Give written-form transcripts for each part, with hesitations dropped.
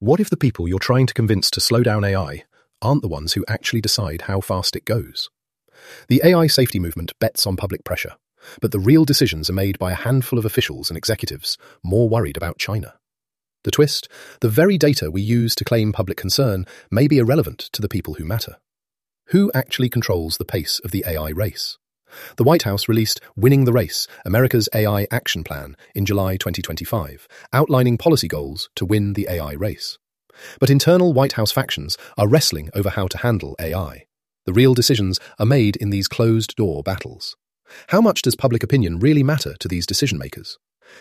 What if the people you're trying to convince to slow down AI aren't the ones who actually decide how fast it goes? The AI safety movement bets on public pressure, but the real decisions are made by a handful of officials and executives more worried about China. The twist: the very data we use to claim public concern may be irrelevant to the people who matter. Who actually controls the pace of the AI race? The White House released Winning the Race, America's AI Action Plan, in July 2025, outlining policy goals to win the AI race. But internal White House factions are wrestling over how to handle AI. The real decisions are made in these closed-door battles. How much does public opinion really matter to these decision-makers?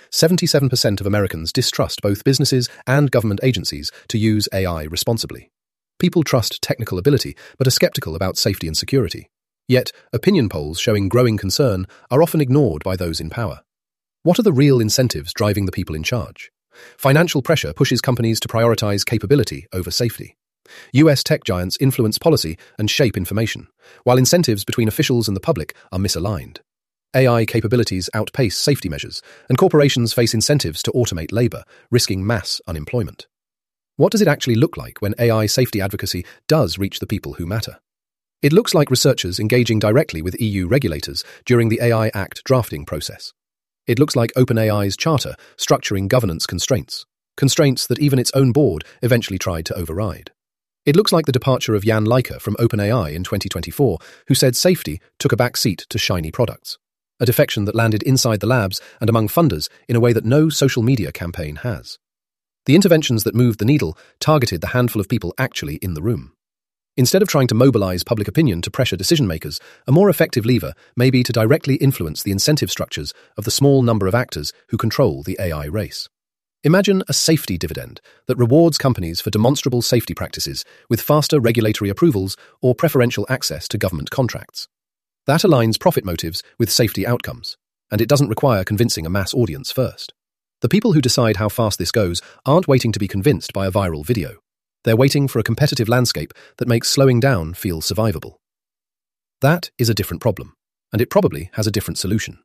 77% of Americans distrust both businesses and government agencies to use AI responsibly. People trust technical ability, but are skeptical about safety and security. Yet, opinion polls showing growing concern are often ignored by those in power. What are the real incentives driving the people in charge? Financial pressure pushes companies to prioritize capability over safety. US tech giants influence policy and shape information, while incentives between officials and the public are misaligned. AI capabilities outpace safety measures, and corporations face incentives to automate labor, risking mass unemployment. What does it actually look like when AI safety advocacy does reach the people who matter? It looks like researchers engaging directly with EU regulators during the AI Act drafting process. It looks like OpenAI's charter structuring governance constraints that even its own board eventually tried to override. It looks like the departure of Jan Leica from OpenAI in 2024, who said safety took a back seat to shiny products, a defection that landed inside the labs and among funders in a way that no social media campaign has. The interventions that moved the needle targeted the handful of people actually in the room. Instead of trying to mobilize public opinion to pressure decision-makers, a more effective lever may be to directly influence the incentive structures of the small number of actors who control the AI race. Imagine a safety dividend that rewards companies for demonstrable safety practices with faster regulatory approvals or preferential access to government contracts. That aligns profit motives with safety outcomes, and it doesn't require convincing a mass audience first. The people who decide how fast this goes aren't waiting to be convinced by a viral video. They're waiting for a competitive landscape that makes slowing down feel survivable. That is a different problem, and it probably has a different solution.